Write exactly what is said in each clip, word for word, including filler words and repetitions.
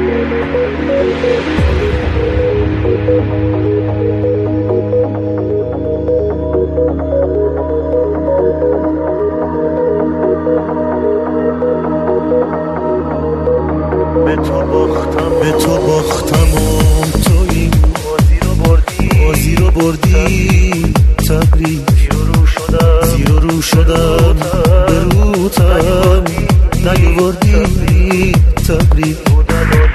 به تو باختم به تو باختم و تویی بازی رو بردی بازی رو بردی تبریک زیر و رو شدم زیر و رو شدم به روتم نیوردی تبریک بودن و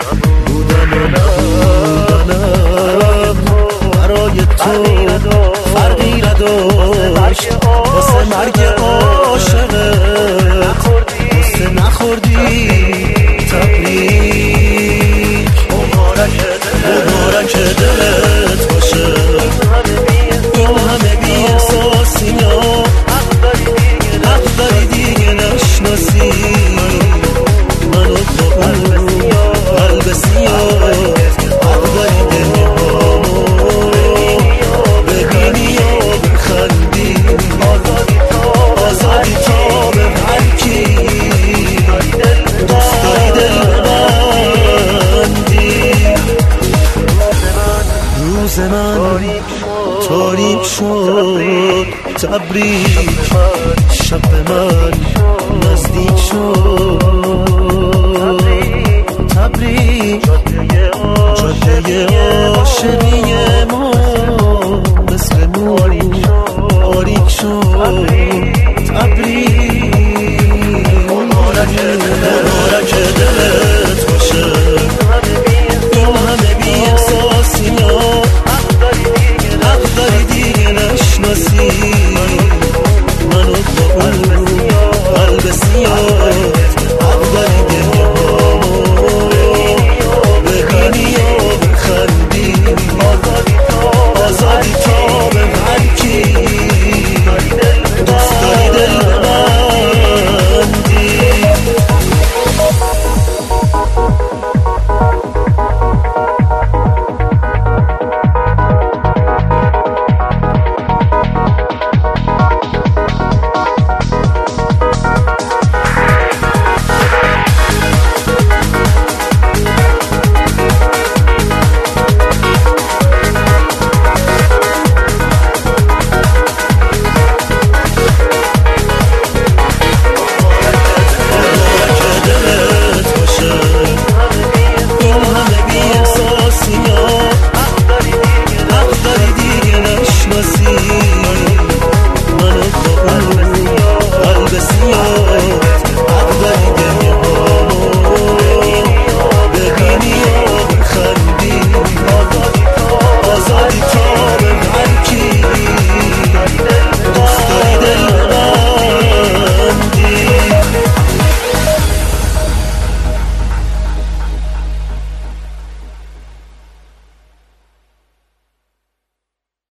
نبودنم برای تو فرقی نداشت واسه مرگ عاشقت واسه نخوردی تبریک مبارک دلت باشه این همه بی احساسی ها حق داری دیگه نشناسی منو با اون قلب سیاه حق داری دنیامو ببینی یا بخندی آزادی تا به هر کی دوست داری دل ببندی روز من تاریک شد تبریک شب من نزدیک شد تبریک جاده عاشقی ما مثل نور باریک شد تبریک مبارک دلت